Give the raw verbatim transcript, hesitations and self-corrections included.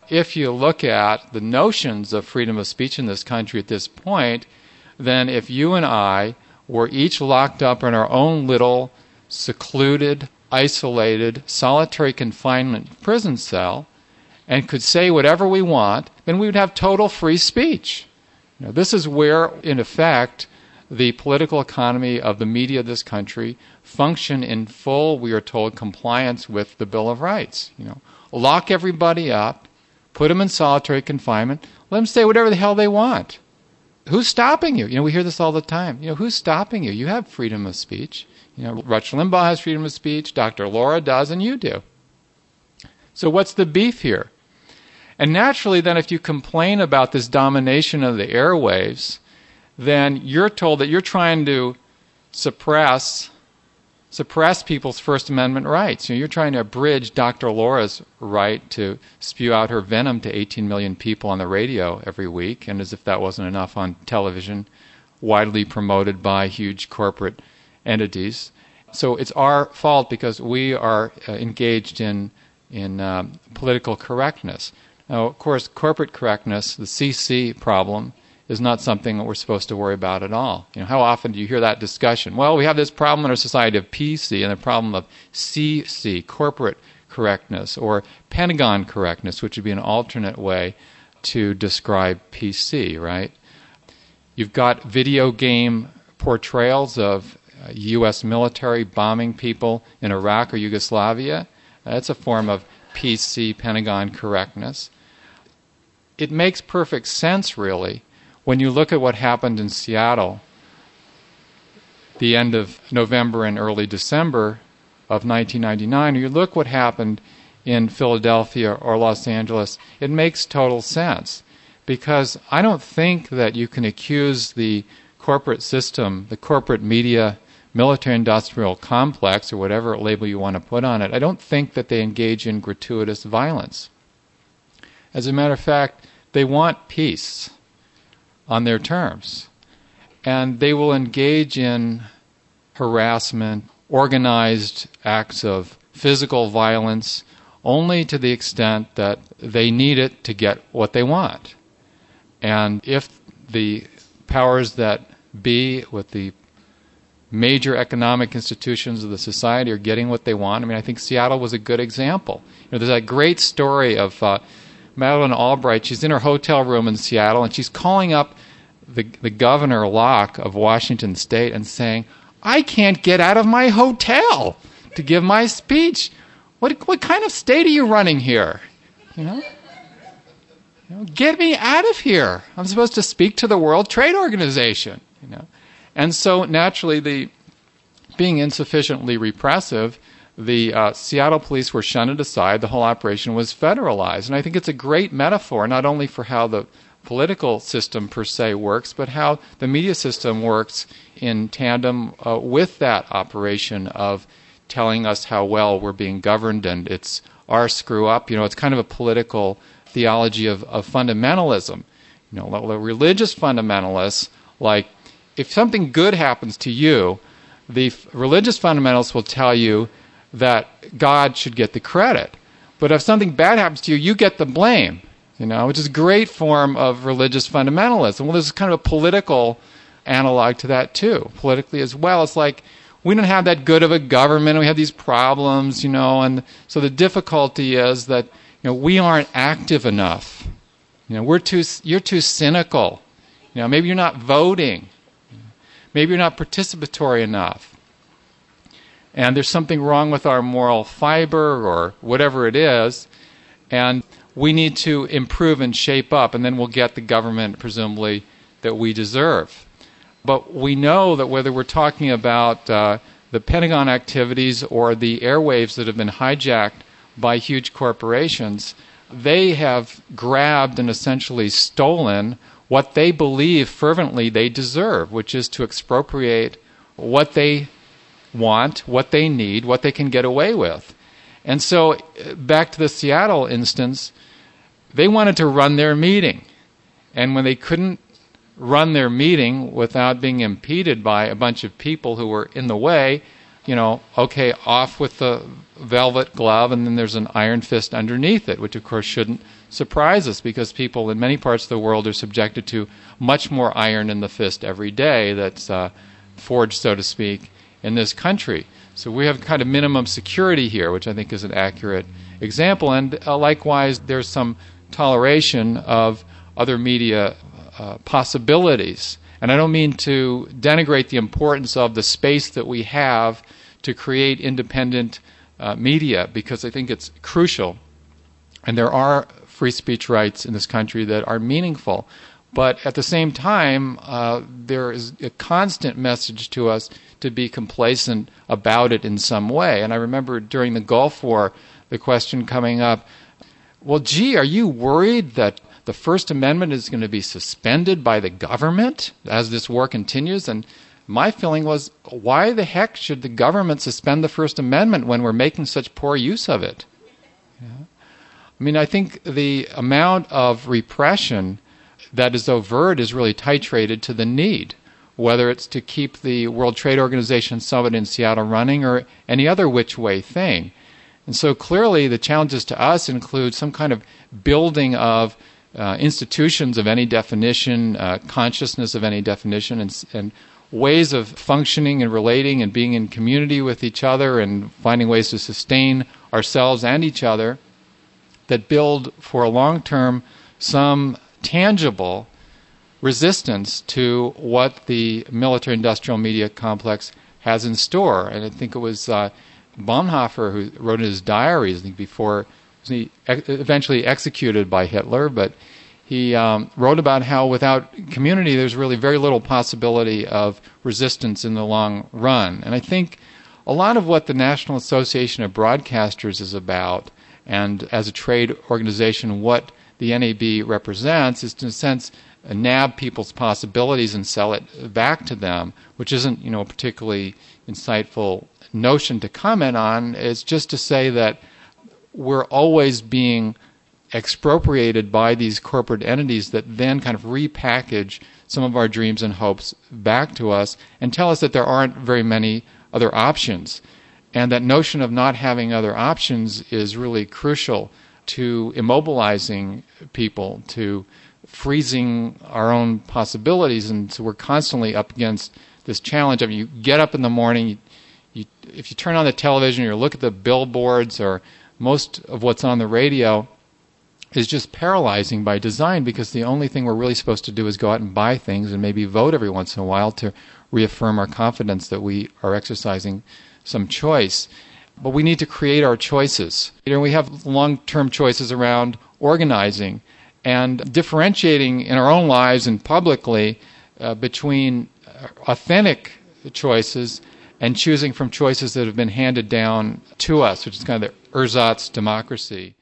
if you look at the notions of freedom of speech in this country at this point, then if you and I were each locked up in our own little secluded, isolated, solitary confinement prison cell and could say whatever we want, then we would have total free speech. You know, this is where, in effect, the political economy of the media of this country function in full, we are told, compliance with the Bill of Rights. You know, lock everybody up, put them in solitary confinement, let them say whatever the hell they want. Who's stopping you? You know, we hear this all the time. You know, who's stopping you? You have freedom of speech. You know, Rush Limbaugh has freedom of speech, Doctor Laura does, and you do. So what's the beef here? And naturally, then, if you complain about this domination of the airwaves, then you're told that you're trying to suppress suppress people's First Amendment rights. You know, you're trying to abridge Doctor Laura's right to spew out her venom to eighteen million people on the radio every week, and as if that wasn't enough, on television, widely promoted by huge corporate entities. So it's our fault because we are uh, engaged in in um, political correctness. Now, of course, corporate correctness, the C C problem, is not something that we're supposed to worry about at all. You know, how often do you hear that discussion? Well, we have this problem in our society of P C and the problem of C C, corporate correctness, or Pentagon correctness, which would be an alternate way to describe P C, right? You've got video game portrayals of uh, U S military bombing people in Iraq or Yugoslavia. That's a form of P C, Pentagon correctness. It makes perfect sense, really, when you look at what happened in Seattle the end of November and early December of nineteen ninety-nine, or you look what happened in Philadelphia or Los Angeles, it makes total sense. Because I don't think that you can accuse the corporate system, the corporate media, military-industrial complex, or whatever label you want to put on it, I don't think that they engage in gratuitous violence. As a matter of fact, they want peace on their terms. And they will engage in harassment, organized acts of physical violence, only to the extent that they need it to get what they want. And if the powers that be with the major economic institutions of the society are getting what they want, I mean, I think Seattle was a good example. You know, there's that great story of uh, Madeleine Albright. She's in her hotel room in Seattle, and she's calling up the, the governor, Locke, of Washington State and saying, I can't get out of my hotel to give my speech. What what kind of state are you running here? You know? You know, get me out of here. I'm supposed to speak to the World Trade Organization. You know? And so, naturally, the being insufficiently repressive, the uh, Seattle police were shunted aside. The whole operation was federalized. And I think it's a great metaphor, not only for how the political system per se works, but how the media system works in tandem uh, with that operation of telling us how well we're being governed and it's our screw up. You know, it's kind of a political theology of, of fundamentalism. You know, the religious fundamentalists, like, if something good happens to you, the f- religious fundamentalists will tell you that God should get the credit. But if something bad happens to you, you get the blame, you know, which is a great form of religious fundamentalism. Well, there's kind of a political analog to that, too, politically as well. It's like, we don't have that good of a government, we have these problems, you know, and so the difficulty is that, you know, we aren't active enough. You know, we're too, you're too cynical. You know, maybe you're not voting. Maybe you're not participatory enough. And there's something wrong with our moral fiber or whatever it is, and we need to improve and shape up, and then we'll get the government, presumably, that we deserve. But we know that whether we're talking about uh, the Pentagon activities or the airwaves that have been hijacked by huge corporations, they have grabbed and essentially stolen what they believe fervently they deserve, which is to expropriate what they want, what they need, what they can get away with. And so, back to the Seattle instance, they wanted to run their meeting. And when they couldn't run their meeting without being impeded by a bunch of people who were in the way, you know, okay, off with the velvet glove, and then there's an iron fist underneath it, which of course shouldn't surprise us because people in many parts of the world are subjected to much more iron in the fist every day that's uh, forged, so to speak, in this country. So we have kind of minimum security here, which I think is an accurate example. And uh, likewise, there's some toleration of other media uh, possibilities. And I don't mean to denigrate the importance of the space that we have to create independent uh, media, because I think it's crucial. And there are free speech rights in this country that are meaningful. But at the same time, uh, there is a constant message to us to be complacent about it in some way. And I remember during the Gulf War, the question coming up, well, gee, are you worried that the First Amendment is going to be suspended by the government as this war continues? And my feeling was, why the heck should the government suspend the First Amendment when we're making such poor use of it? Yeah. I mean, I think the amount of repression that is overt is really titrated to the need, whether it's to keep the World Trade Organization summit in Seattle running or any other which way thing. And so clearly the challenges to us include some kind of building of uh, institutions of any definition, uh, consciousness of any definition, and, and ways of functioning and relating and being in community with each other and finding ways to sustain ourselves and each other that build for a long term some tangible resistance to what the military-industrial media complex has in store. And I think it was uh, Bonhoeffer who wrote in his diaries, I think before he ex- eventually executed by Hitler, but he um, wrote about how without community there's really very little possibility of resistance in the long run. And I think a lot of what the National Association of Broadcasters is about, and as a trade organization, what the N A B represents is, in a sense, nab people's possibilities and sell it back to them, which isn't, you know, a particularly insightful notion to comment on. It's just to say that we're always being expropriated by these corporate entities that then kind of repackage some of our dreams and hopes back to us and tell us that there aren't very many other options. And that notion of not having other options is really crucial to immobilizing people, to freezing our own possibilities. And so we're constantly up against this challenge. I mean, you get up in the morning, you, you, if you turn on the television or you look at the billboards or most of what's on the radio is just paralyzing by design, because the only thing we're really supposed to do is go out and buy things and maybe vote every once in a while to reaffirm our confidence that we are exercising some choice. But we need to create our choices. You know, we have long-term choices around organizing and differentiating in our own lives and publicly uh, between authentic choices and choosing from choices that have been handed down to us, which is kind of the ersatz democracy.